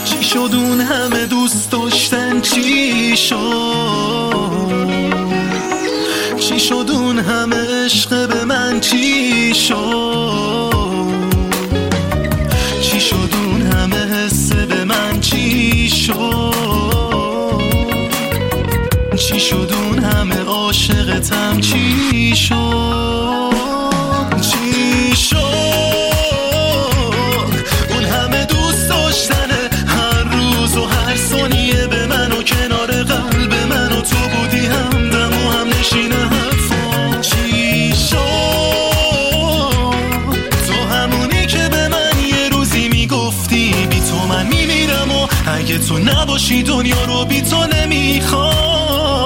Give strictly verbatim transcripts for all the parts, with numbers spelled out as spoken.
چی شد اون همه دوست داشتن چی شد؟ چی شد اون همه عشق به من چی شد؟ چی شد اون همه حس به من چی شد؟ چی شد اون همه عاشقتم چی شد؟ چی شد اون همه دوست داشتن هر روز و هر ثانیه به من و کنار قلب من و تو بودی همدم و هم نشین حرفا؟ چی شد تو همونی که به من یه روزی میگفتی بی تو من میمیرم و اگه تو نباشی دنیا رو بی تو نمیخوام؟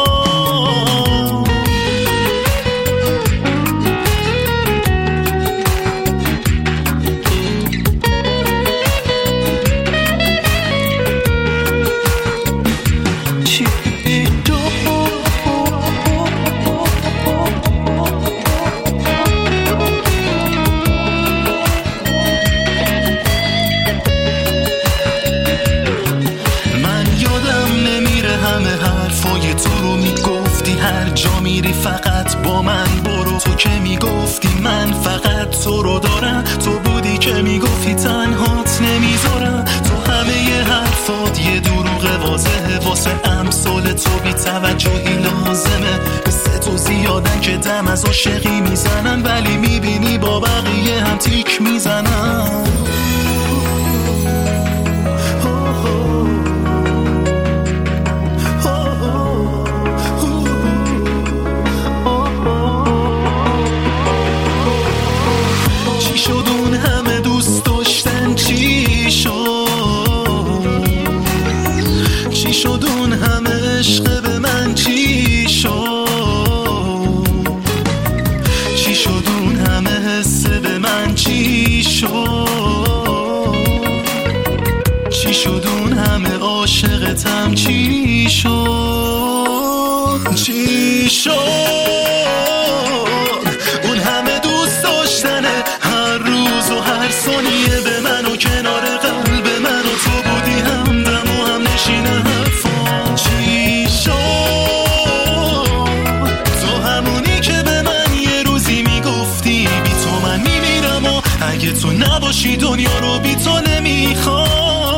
هر جا میری فقط با من برو، تو که میگفتی من فقط تو رو دارم، تو بودی که میگفتی تنهات نمیذارم، تو همه ی حرفات یه دروغ واضحه واسه امثال تو بی توجهی لازمه، قصه تو زیادن که دم از عاشقی میزنن ولی میبینی با بقیه هم تیک میزنن. چی شد اون همه عشق به من چی شد؟ چی شد اون همه حس به من چی شد؟ چی شد اون همه عاشقتم چی شد؟ چی شد اون همه دوست داشتن هر روز و هر ثانیه به من و کنار قلب من و تو بودی همدم و هم نشین حرفا؟ چی شد تو همونی که به من یه روزی میگفتی بی تو من میمیرم و اگه تو نباشی دنیا رو بی تو نمیخوام؟